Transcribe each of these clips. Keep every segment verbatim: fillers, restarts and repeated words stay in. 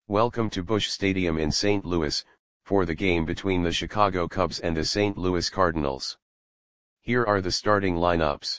Welcome to Busch Stadium in Saint Louis, for the game between the Chicago Cubs and the Saint Louis Cardinals. Here are the starting lineups.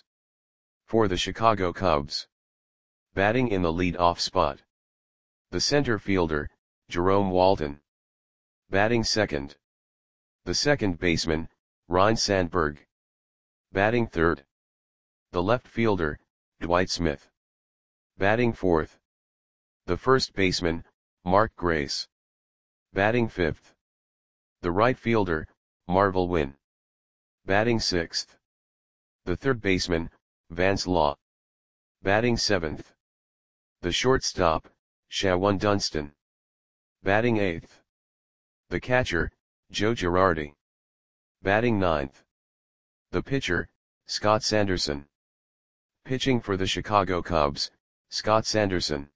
For the Chicago Cubs. Batting in the lead-off spot. The center fielder, Jerome Walton. Batting second. The second baseman, Ryne Sandberg. Batting third. The left fielder, Dwight Smith. Batting fourth. The first baseman, Mark Grace. Batting fifth. The right fielder, Marvell Wynn. Batting sixth. The third baseman, Vance Law. Batting seventh. The shortstop, Shawon Dunston. Batting eighth. The catcher, Joe Girardi. Batting ninth. The pitcher, Scott Sanderson. Pitching for the Chicago Cubs, Scott Sanderson.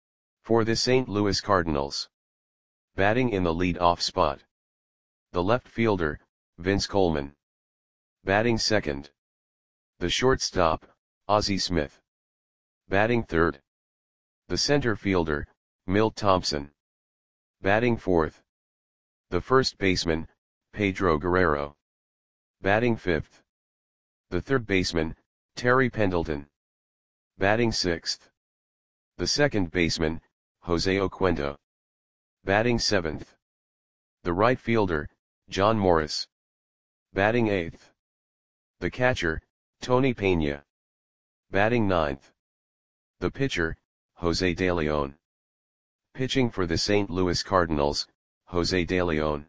For the Saint Louis Cardinals. Batting in the lead-off spot. The left fielder, Vince Coleman. Batting second. The shortstop, Ozzie Smith. Batting third. The center fielder, Milt Thompson. Batting fourth. The first baseman, Pedro Guerrero. Batting fifth. The third baseman, Terry Pendleton. Batting sixth. The second baseman, Jose Oquendo. Batting seventh. The right fielder, John Morris. Batting eighth. The catcher, Tony Pena. Batting ninth. The pitcher, Jose De Leon. Pitching for the Saint Louis Cardinals, Jose De Leon.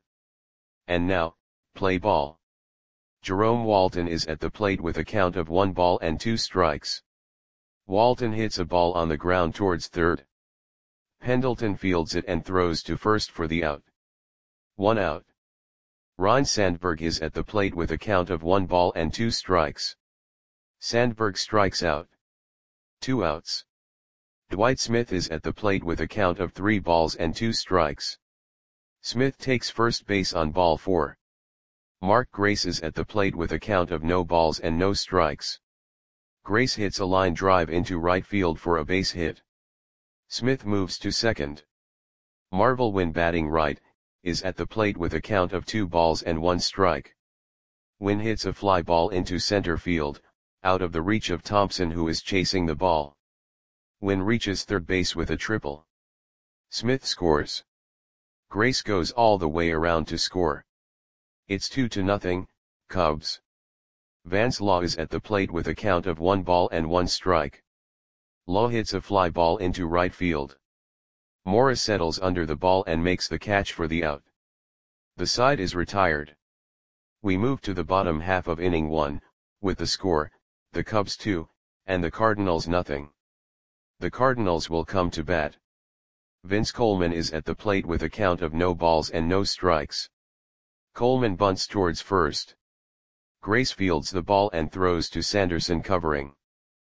And now, play ball. Jerome Walton is at the plate with a count of one ball and two strikes. Walton hits a ball on the ground towards third. Pendleton fields it and throws to first for the out. One out. Ryne Sandberg is at the plate with a count of one ball and two strikes. Sandberg strikes out. Two outs. Dwight Smith is at the plate with a count of three balls and two strikes. Smith takes first base on ball four. Mark Grace is at the plate with a count of no balls and no strikes. Grace hits a line drive into right field for a base hit. Smith moves to second. Marvell Wynn, batting right, is at the plate with a count of two balls and one strike. Wynn hits a fly ball into center field, out of the reach of Thompson, who is chasing the ball. Wynn reaches third base with a triple. Smith scores. Grace goes all the way around to score. It's two to nothing, Cubs. Vance Law is at the plate with a count of one ball and one strike. Law hits a fly ball into right field. Morris settles under the ball and makes the catch for the out. The side is retired. We move to the bottom half of inning one, with the score, the Cubs two, and the Cardinals nothing. The Cardinals will come to bat. Vince Coleman is at the plate with a count of no balls and no strikes. Coleman bunts towards first. Grace fields the ball and throws to Sanderson, covering.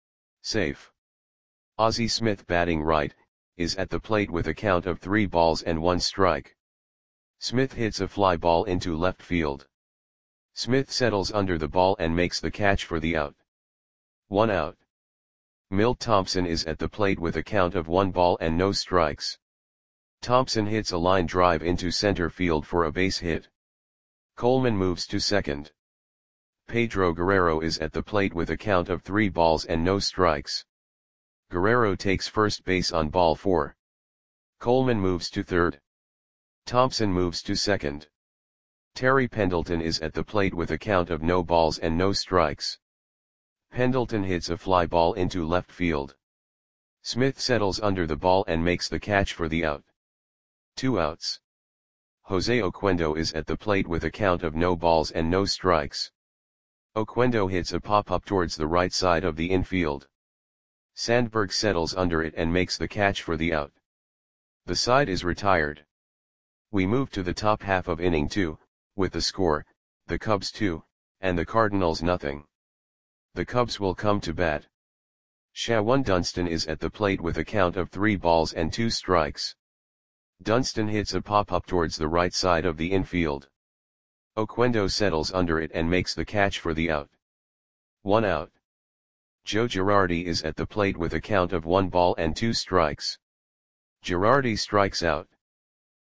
Safe. Ozzie Smith, batting right, is at the plate with a count of three balls and one strike. Smith hits a fly ball into left field. Smith settles under the ball and makes the catch for the out. One out. Milt Thompson is at the plate with a count of one ball and no strikes. Thompson hits a line drive into center field for a base hit. Coleman moves to second. Pedro Guerrero is at the plate with a count of three balls and no strikes. Guerrero takes first base on ball four. Coleman moves to third. Thompson moves to second. Terry Pendleton is at the plate with a count of no balls and no strikes. Pendleton hits a fly ball into left field. Smith settles under the ball and makes the catch for the out. Two outs. Jose Oquendo is at the plate with a count of no balls and no strikes. Oquendo hits a pop-up towards the right side of the infield. Sandberg settles under it and makes the catch for the out. The side is retired. We move to the top half of inning two, with the score, the Cubs two, and the Cardinals nothing. The Cubs will come to bat. Shawon Dunston is at the plate with a count of three balls and two strikes. Dunston hits a pop-up towards the right side of the infield. Oquendo settles under it and makes the catch for the out. One out. Joe Girardi is at the plate with a count of one ball and two strikes. Girardi strikes out.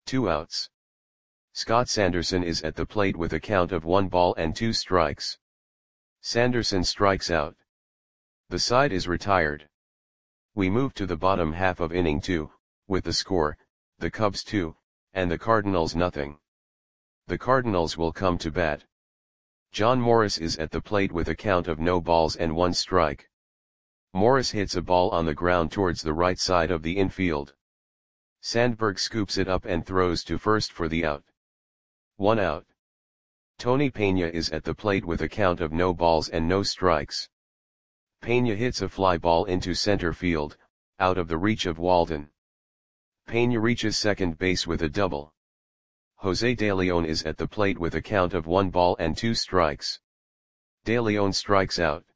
Two outs. Scott Sanderson is at the plate with a count of one ball and two strikes. Sanderson strikes out. The side is retired. We move to the bottom half of inning two, with the score, the Cubs two, and the Cardinals nothing. The Cardinals will come to bat. John Morris is at the plate with a count of no balls and one strike. Morris hits a ball on the ground towards the right side of the infield. Sandberg scoops it up and throws to first for the out. One out. Tony Peña is at the plate with a count of no balls and no strikes. Peña hits a fly ball into center field, out of the reach of Walden. Peña reaches second base with a double. Jose De Leon is at the plate with a count of one ball and two strikes. De Leon strikes out.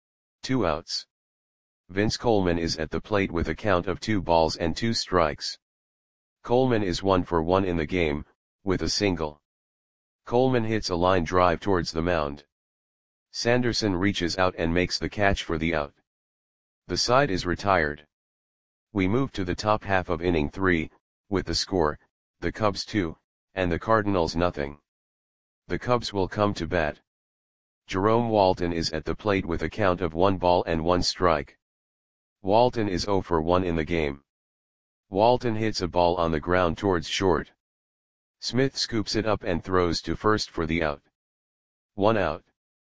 Two outs. Vince Coleman is at the plate with a count of two balls and two strikes. Coleman is one for one in the game, with a single. Coleman hits a line drive towards the mound. Sanderson reaches out and makes the catch for the out. The side is retired. We move to the top half of inning three, with the score, the Cubs two, and the Cardinals nothing. The Cubs will come to bat. Jerome Walton is at the plate with a count of one ball and one strike. Walton is zero for one in the game. Walton hits a ball on the ground towards short. Smith scoops it up and throws to first for the out. One out.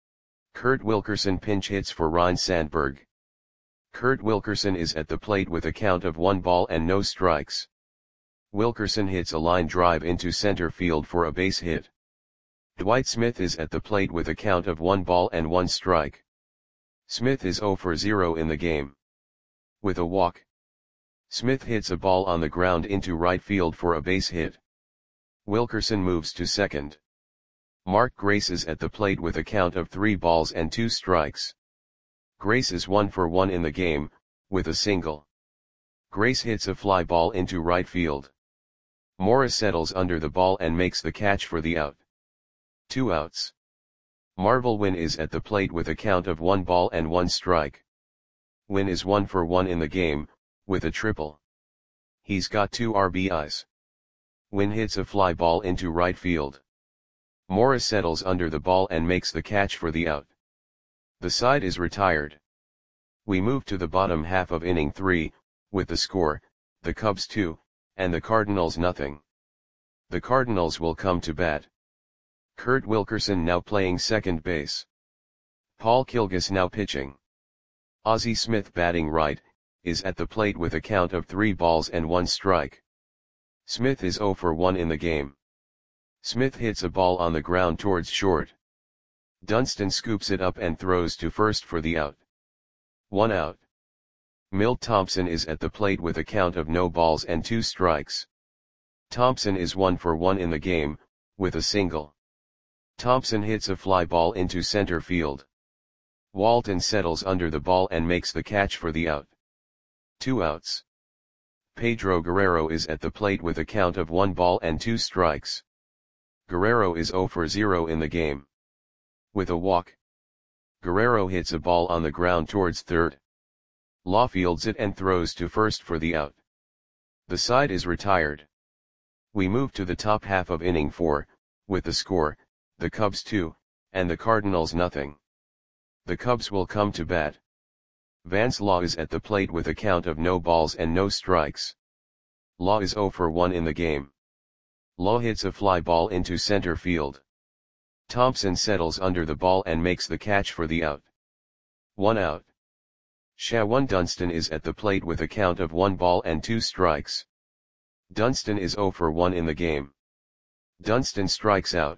Kurt Wilkerson pinch hits for Ryne Sandberg. Kurt Wilkerson is at the plate with a count of one ball and no strikes. Wilkerson hits a line drive into center field for a base hit. Dwight Smith is at the plate with a count of one ball and one strike. Smith is zero for zero in the game. With a walk, Smith hits a ball on the ground into right field for a base hit. Wilkerson moves to second. Mark Grace is at the plate with a count of three balls and two strikes. Grace is one for one in the game, with a single. Grace hits a fly ball into right field. Morris settles under the ball and makes the catch for the out. Two outs. Marvel Wynn is at the plate with a count of one ball and one strike. Wynn is one for one in the game, with a triple. He's got two R B Is. Wynn hits a fly ball into right field. Morris settles under the ball and makes the catch for the out. The side is retired. We move to the bottom half of inning three, with the score, the Cubs two, and the Cardinals nothing. The Cardinals will come to bat. Kurt Wilkerson now playing second base. Paul Kilgus now pitching. Ozzie Smith batting right, is at the plate with a count of three balls and one strike. Smith is zero for one in the game. Smith hits a ball on the ground towards short. Dunston scoops it up and throws to first for the out. One out. Milt Thompson is at the plate with a count of no balls and two strikes. Thompson is one for one in the game, with a single. Thompson hits a fly ball into center field. Walton settles under the ball and makes the catch for the out. Two outs. Pedro Guerrero is at the plate with a count of one ball and two strikes. Guerrero is zero for zero in the game. With a walk, Guerrero hits a ball on the ground towards third. Law fields it and throws to first for the out. The side is retired. We move to the top half of inning four, with the score, the Cubs two, and the Cardinals nothing. The Cubs will come to bat. Vance Law is at the plate with a count of no balls and no strikes. Law is zero for one in the game. Law hits a fly ball into center field. Thompson settles under the ball and makes the catch for the out. One out. Shawan Dunston is at the plate with a count of one ball and two strikes. Dunston is zero for one in the game. Dunston strikes out.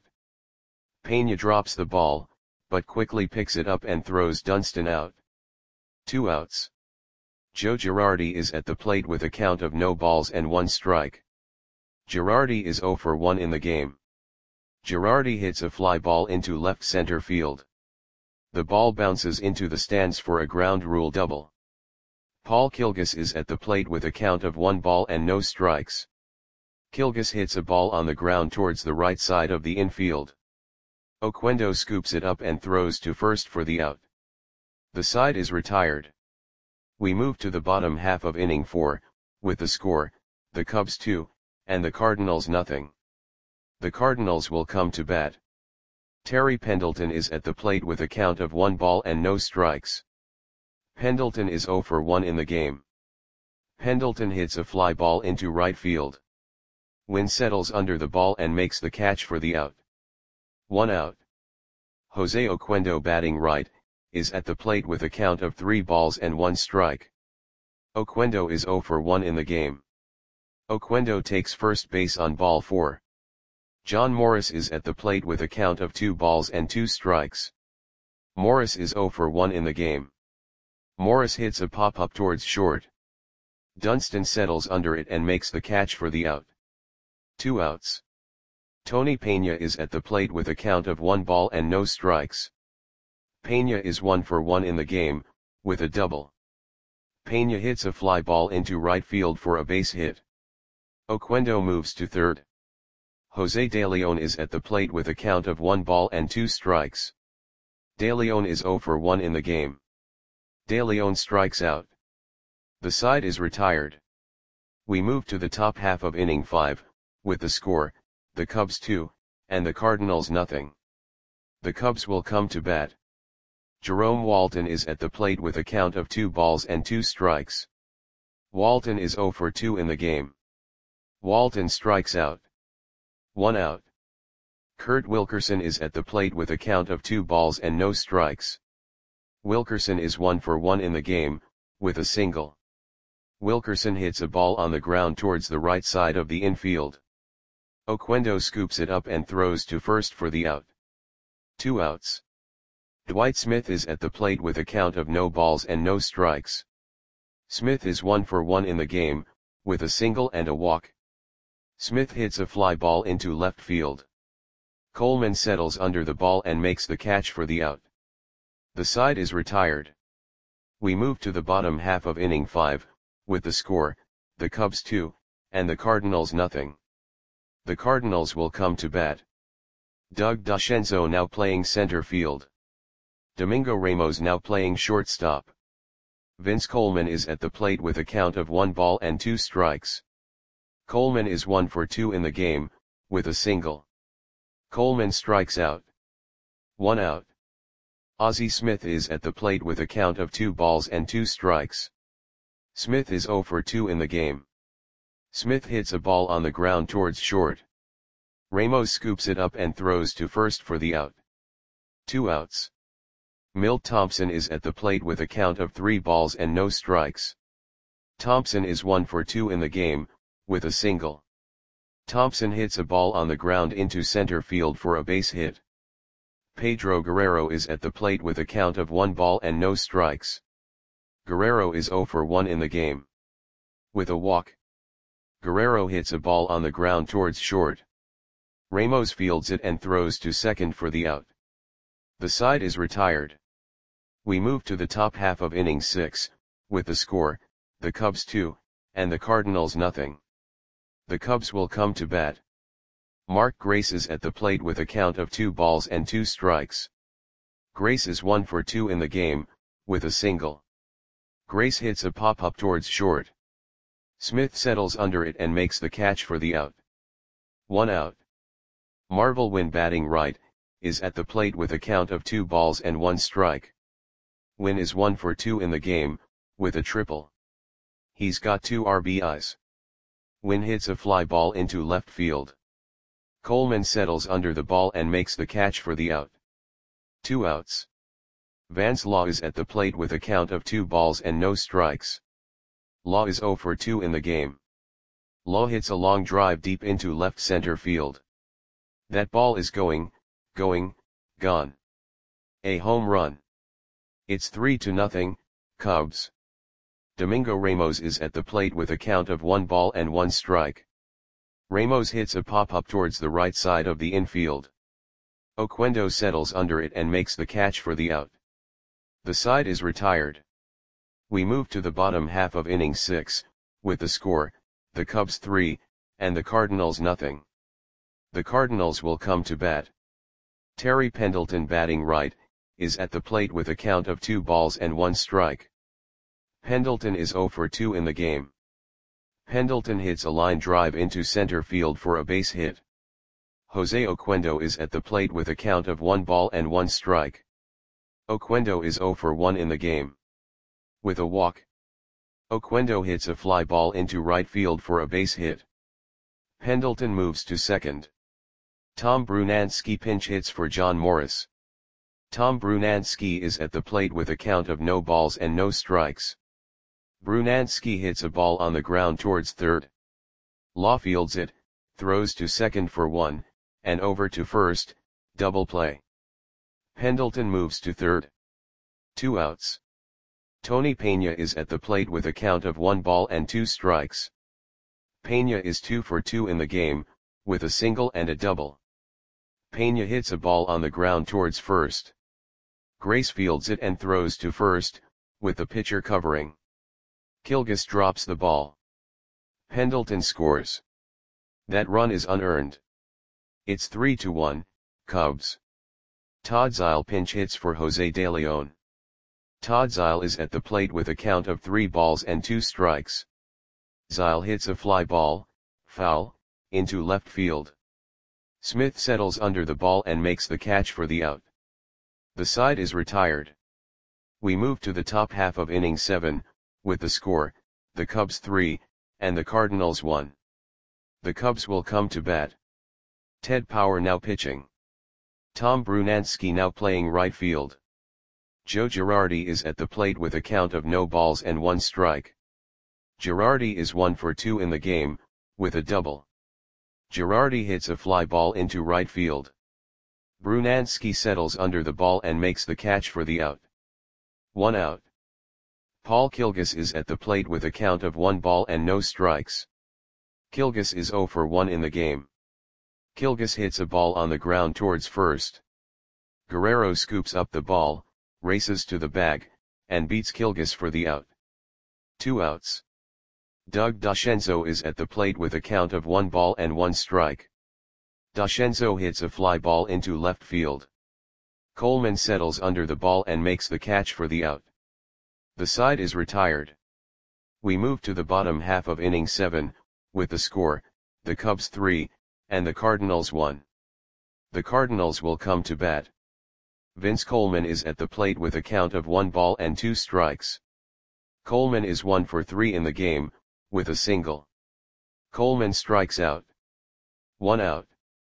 Peña drops the ball, but quickly picks it up and throws Dunston out. Two outs. Joe Girardi is at the plate with a count of no balls and one strike. Girardi is zero for one in the game. Girardi hits a fly ball into left center field. The ball bounces into the stands for a ground rule double. Paul Kilgus is at the plate with a count of one ball and no strikes. Kilgus hits a ball on the ground towards the right side of the infield. Oquendo scoops it up and throws to first for the out. The side is retired. We move to the bottom half of inning four, with the score, the Cubs two, and the Cardinals nothing. The Cardinals will come to bat. Terry Pendleton is at the plate with a count of one ball and no strikes. Pendleton is zero for one in the game. Pendleton hits a fly ball into right field. Wynn settles under the ball and makes the catch for the out. One out. Jose Oquendo, batting right, is at the plate with a count of three balls and one strike. Oquendo is zero for one in the game. Oquendo takes first base on ball four. John Morris is at the plate with a count of two balls and two strikes. Morris is zero for one in the game. Morris hits a pop-up towards short. Dunston settles under it and makes the catch for the out. Two outs. Tony Pena is at the plate with a count of one ball and no strikes. Pena is one for one in the game, with a double. Pena hits a fly ball into right field for a base hit. Oquendo moves to third. Jose De Leon is at the plate with a count of one ball and two strikes. De Leon is zero for one in the game. De Leon strikes out. The side is retired. We move to the top half of inning five, with the score, the Cubs two, and the Cardinals nothing. The Cubs will come to bat. Jerome Walton is at the plate with a count of two balls and two strikes. Walton is zero for two in the game. Walton strikes out. One out. Kurt Wilkerson is at the plate with a count of two balls and no strikes. Wilkerson is one for one in the game, with a single. Wilkerson hits a ball on the ground towards the right side of the infield. Oquendo scoops it up and throws to first for the out. Two outs. Dwight Smith is at the plate with a count of no balls and no strikes. Smith is one for one in the game, with a single and a walk. Smith hits a fly ball into left field. Coleman settles under the ball and makes the catch for the out. The side is retired. We move to the bottom half of inning five, with the score, the Cubs two, and the Cardinals nothing. The Cardinals will come to bat. Doug DeCenzo now playing center field. Domingo Ramos now playing shortstop. Vince Coleman is at the plate with a count of one ball and two strikes. Coleman is one for two in the game, with a single. Coleman strikes out. One out. Ozzie Smith is at the plate with a count of two balls and two strikes. Smith is zero for two in the game. Smith hits a ball on the ground towards short. Ramos scoops it up and throws to first for the out. Two outs. Milt Thompson is at the plate with a count of three balls and no strikes. Thompson is one for two in the game, with a single. Thompson hits a ball on the ground into center field for a base hit. Pedro Guerrero is at the plate with a count of one ball and no strikes. Guerrero is zero for one in the game. With a walk. Guerrero hits a ball on the ground towards short. Ramos fields it and throws to second for the out. The side is retired. We move to the top half of inning six, with the score, the Cubs two, and the Cardinals nothing. The Cubs will come to bat. Mark Grace is at the plate with a count of two balls and two strikes. Grace is one for two in the game, with a single. Grace hits a pop-up towards short. Smith settles under it and makes the catch for the out. One out. Marvel Wynn, batting right, is at the plate with a count of two balls and one strike. Wynn is one for two in the game, with a triple. He's got two R B Is. Wynn hits a fly ball into left field. Coleman settles under the ball and makes the catch for the out. Two outs. Vance Law is at the plate with a count of two balls and no strikes. Law is zero for two in the game. Law hits a long drive deep into left center field. That ball is going, going, gone. A home run. It's three to nothing, Cubs. Domingo Ramos is at the plate with a count of one ball and one strike. Ramos hits a pop-up towards the right side of the infield. Oquendo settles under it and makes the catch for the out. The side is retired. We move to the bottom half of inning six, with the score, the Cubs three, and the Cardinals nothing. The Cardinals will come to bat. Terry Pendleton, batting right, is at the plate with a count of two balls and one strike. Pendleton is zero for two in the game. Pendleton hits a line drive into center field for a base hit. Jose Oquendo is at the plate with a count of one ball and one strike. Oquendo is zero for one in the game. With a walk, Oquendo hits a fly ball into right field for a base hit. Pendleton moves to second. Tom Brunansky pinch hits for John Morris. Tom Brunansky is at the plate with a count of no balls and no strikes. Brunansky hits a ball on the ground towards third. Law fields it, throws to second for one, and over to first, double play. Pendleton moves to third. Two outs. Tony Pena is at the plate with a count of one ball and two strikes. Pena is two for two in the game, with a single and a double. Pena hits a ball on the ground towards first. Grace fields it and throws to first, with the pitcher covering. Kilgus drops the ball. Pendleton scores. That run is unearned. It's three to one, Cubs. Todd Zeile pinch hits for Jose De Leon. Todd Zeile is at the plate with a count of three balls and two strikes. Zeile hits a fly ball, foul, into left field. Smith settles under the ball and makes the catch for the out. The side is retired. We move to the top half of inning seven, with the score, the Cubs three, and the Cardinals one. The Cubs will come to bat. Ted Power now pitching. Tom Brunansky now playing right field. Joe Girardi is at the plate with a count of no balls and one strike. Girardi is one for two in the game, with a double. Girardi hits a fly ball into right field. Brunansky settles under the ball and makes the catch for the out. One out. Paul Kilgus is at the plate with a count of one ball and no strikes. Kilgus is zero for one in the game. Kilgus hits a ball on the ground towards first. Guerrero scoops up the ball, races to the bag, and beats Kilgus for the out. Two outs. Doug Dascenzo is at the plate with a count of one ball and one strike. Dascenzo hits a fly ball into left field. Coleman settles under the ball and makes the catch for the out. The side is retired. We move to the bottom half of inning seven, with the score, the Cubs three, and the Cardinals one. The Cardinals will come to bat. Vince Coleman is at the plate with a count of one ball and two strikes. Coleman is one for three in the game, with a single. Coleman strikes out. One out.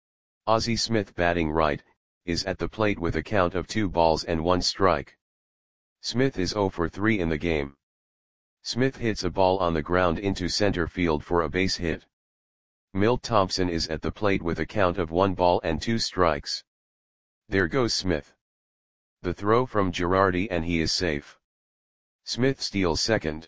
Ozzie Smith batting right, is at the plate with a count of two balls and one strike. Smith is zero for three in the game. Smith hits a ball on the ground into center field for a base hit. Milt Thompson is at the plate with a count of one ball and two strikes. There goes Smith. The throw from Girardi and he is safe. Smith steals second.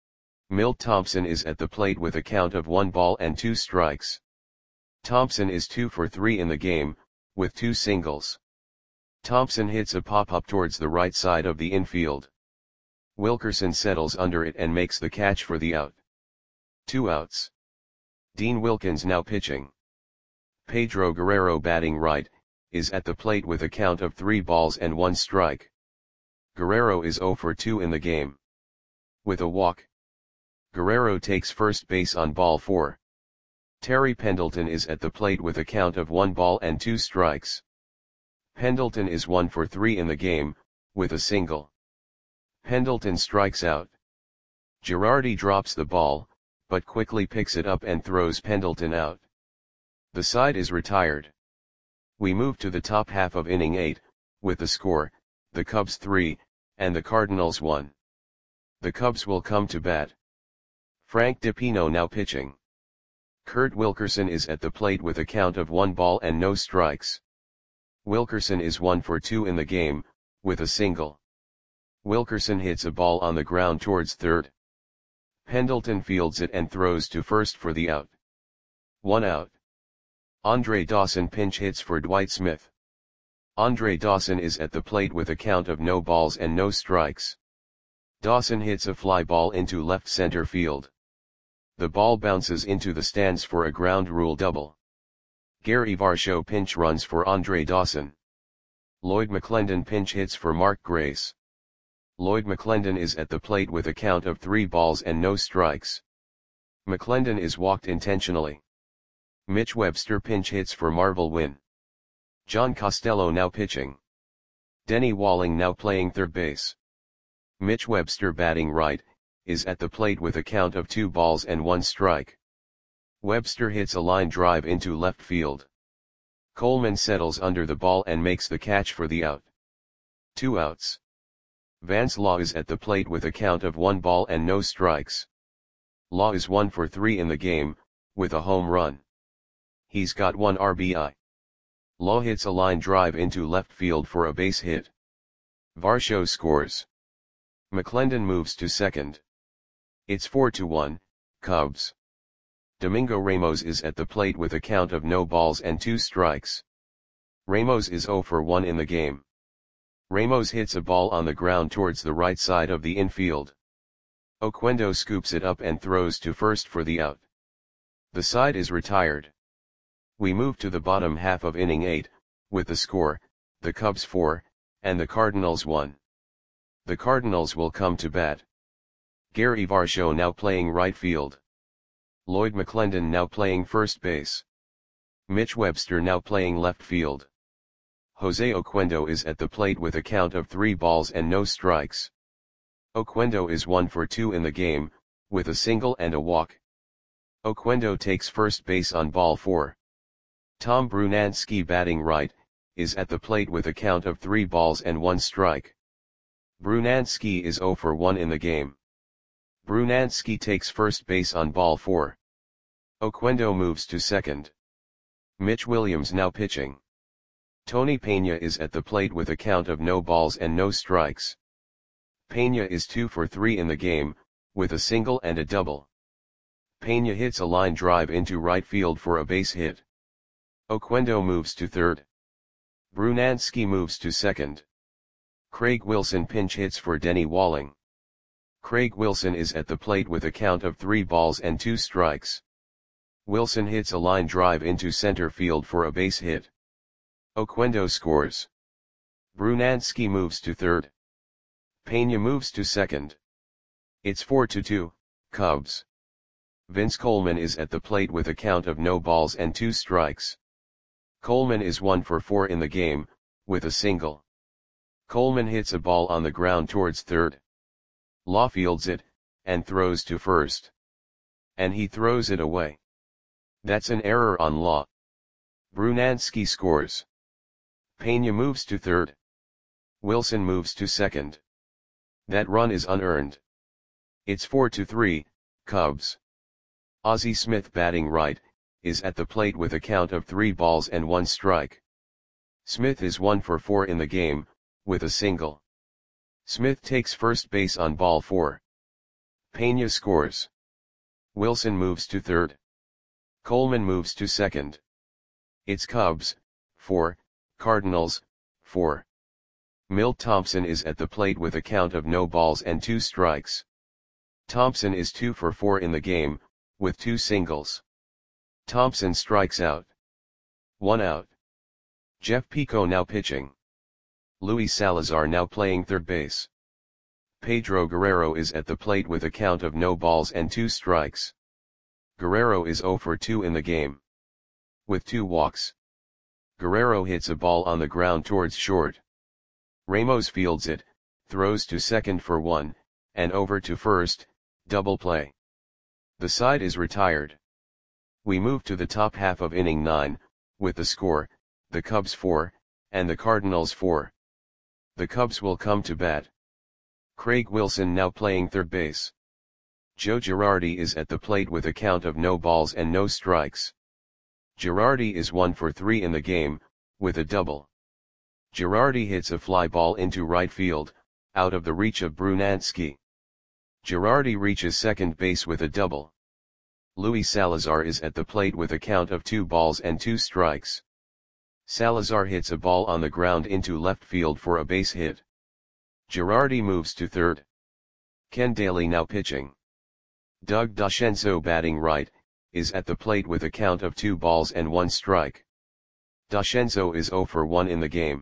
Milt Thompson is at the plate with a count of one ball and two strikes. Thompson is two for three in the game, with two singles. Thompson hits a pop-up towards the right side of the infield. Wilkerson settles under it and makes the catch for the out. Two outs. Dean Wilkins now pitching. Pedro Guerrero batting right, is at the plate with a count of three balls and one strike. Guerrero is zero for two in the game. With a walk, Guerrero takes first base on ball four. Terry Pendleton is at the plate with a count of one ball and two strikes. Pendleton is one for three in the game, with a single. Pendleton strikes out. Girardi drops the ball, but quickly picks it up and throws Pendleton out. The side is retired. We move to the top half of inning eight, with the score, the Cubs three, and the Cardinals one. The Cubs will come to bat. Frank DiPino now pitching. Kurt Wilkerson is at the plate with a count of one ball and no strikes. Wilkerson is one for two in the game, with a single. Wilkerson hits a ball on the ground towards third. Pendleton fields it and throws to first for the out. One out. Andre Dawson pinch hits for Dwight Smith. Andre Dawson is at the plate with a count of no balls and no strikes. Dawson hits a fly ball into left center field. The ball bounces into the stands for a ground rule double. Gary Varsho pinch runs for Andre Dawson. Lloyd McClendon pinch hits for Mark Grace. Lloyd McClendon is at the plate with a count of three balls and no strikes. McClendon is walked intentionally. Mitch Webster pinch hits for Marvel win. John Costello now pitching. Denny Walling now playing third base. Mitch Webster batting right, is at the plate with a count of two balls and one strike. Webster hits a line drive into left field. Coleman settles under the ball and makes the catch for the out. Two outs. Vance Law is at the plate with a count of one ball and no strikes. Law is one for three in the game, with a home run. He's got one R B I. Law hits a line drive into left field for a base hit. Varsho scores. McClendon moves to second. It's four to one, Cubs. Domingo Ramos is at the plate with a count of no balls and two strikes. Ramos is zero for one in the game. Ramos hits a ball on the ground towards the right side of the infield. Oquendo scoops it up and throws to first for the out. The side is retired. We move to the bottom half of inning eight, with the score, the Cubs four, and the Cardinals one. The Cardinals will come to bat. Gary Varsho now playing right field. Lloyd McClendon now playing first base. Mitch Webster now playing left field. Jose Oquendo is at the plate with a count of three balls and no strikes. Oquendo is one for two in the game, with a single and a walk. Oquendo takes first base on ball four. Tom Brunansky batting right, is at the plate with a count of three balls and one strike. Brunansky is zero for one in the game. Brunansky takes first base on ball four. Oquendo moves to second. Mitch Williams now pitching. Tony Pena is at the plate with a count of no balls and no strikes. Pena is two for three in the game, with a single and a double. Pena hits a line drive into right field for a base hit. Oquendo moves to third. Brunansky moves to second. Craig Wilson pinch hits for Denny Walling. Craig Wilson is at the plate with a count of three balls and two strikes. Wilson hits a line drive into center field for a base hit. Oquendo scores. Brunansky moves to third. Pena moves to second. It's four to two, Cubs. Vince Coleman is at the plate with a count of no balls and two strikes. Coleman is one for four in the game, with a single. Coleman hits a ball on the ground towards third. Law fields it, and throws to first. And he throws it away. That's an error on Law. Brunansky scores. Pena moves to third. Wilson moves to second. That run is unearned. It's four to three, Cubs. Ozzie Smith batting right, is at the plate with a count of three balls and one strike. Smith is one for four in the game, with a single. Smith takes first base on ball four. Pena scores. Wilson moves to third. Coleman moves to second. It's Cubs, four, Cardinals, four. Milt Thompson is at the plate with a count of no balls and two strikes. Thompson is two for four in the game, with two singles. Thompson strikes out. One out. Jeff Pico now pitching. Luis Salazar now playing third base. Pedro Guerrero is at the plate with a count of no balls and two strikes. Guerrero is zero for two in the game. With two walks. Guerrero hits a ball on the ground towards short. Ramos fields it, throws to second for one, and over to first, double play. The side is retired. We move to the top half of inning nine, with the score, the Cubs four, and the Cardinals four. The Cubs will come to bat. Craig Wilson now playing third base. Joe Girardi is at the plate with a count of no balls and no strikes. Girardi is one for three in the game, with a double. Girardi hits a fly ball into right field, out of the reach of Brunansky. Girardi reaches second base with a double. Luis Salazar is at the plate with a count of two balls and two strikes. Salazar hits a ball on the ground into left field for a base hit. Girardi moves to third. Ken Daly now pitching. Doug DeCenzo batting right, is at the plate with a count of two balls and one strike. DeCenzo is zero for one in the game.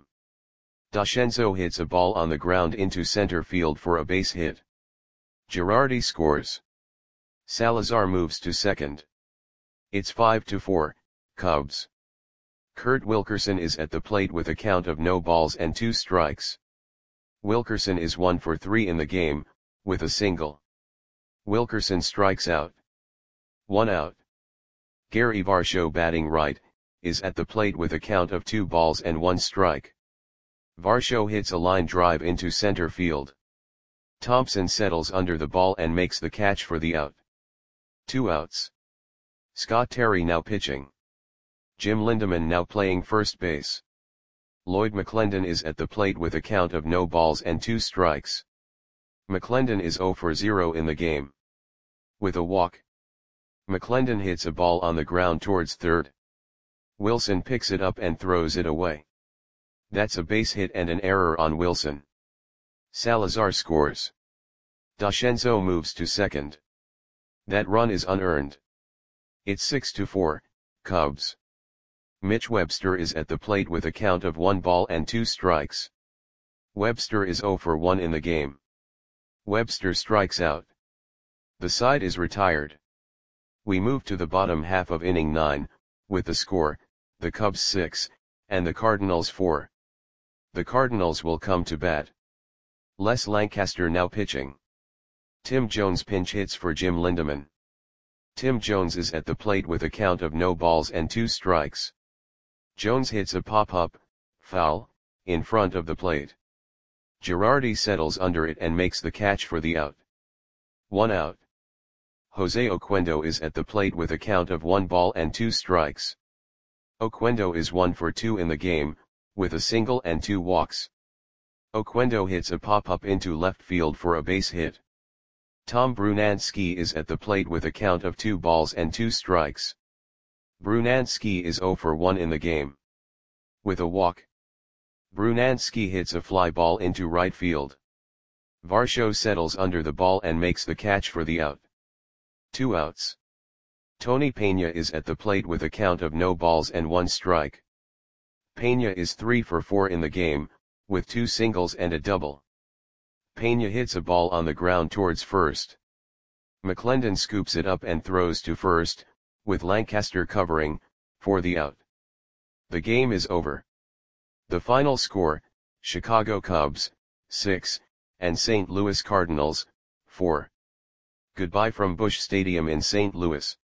DeCenzo hits a ball on the ground into center field for a base hit. Girardi scores. Salazar moves to second. It's five to four, Cubs. Kurt Wilkerson is at the plate with a count of no balls and two strikes. Wilkerson is one for three in the game, with a single. Wilkerson strikes out. One out. Gary Varsho, batting right, is at the plate with a count of two balls and one strike. Varsho hits a line drive into center field. Thompson settles under the ball and makes the catch for the out. Two outs. Scott Terry now pitching. Jim Lindeman now playing first base. Lloyd McClendon is at the plate with a count of no balls and two strikes. McClendon is zero for zero in the game. With a walk. McClendon hits a ball on the ground towards third. Wilson picks it up and throws it away. That's a base hit and an error on Wilson. Salazar scores. Dashenzo moves to second. That run is unearned. It's six to four, Cubs. Mitch Webster is at the plate with a count of one ball and two strikes. Webster is zero for one in the game. Webster strikes out. The side is retired. We move to the bottom half of inning nine, with the score, the Cubs six, and the Cardinals four. The Cardinals will come to bat. Les Lancaster now pitching. Tim Jones pinch hits for Jim Lindeman. Tim Jones is at the plate with a count of no balls and two strikes. Jones hits a pop-up, foul, in front of the plate. Girardi settles under it and makes the catch for the out. One out. Jose Oquendo is at the plate with a count of one ball and two strikes. Oquendo is one for two in the game, with a single and two walks. Oquendo hits a pop-up into left field for a base hit. Tom Brunansky is at the plate with a count of two balls and two strikes. Brunansky is zero for one in the game. With a walk. Brunansky hits a fly ball into right field. Varsho settles under the ball and makes the catch for the out. Two outs. Tony Pena is at the plate with a count of no balls and one strike. Pena is three for four in the game, with two singles and a double. Pena hits a ball on the ground towards first. McClendon scoops it up and throws to first, with Lancaster covering, for the out. The game is over. The final score, Chicago Cubs, six, and Saint Louis Cardinals, four. Goodbye from Busch Stadium in Saint Louis.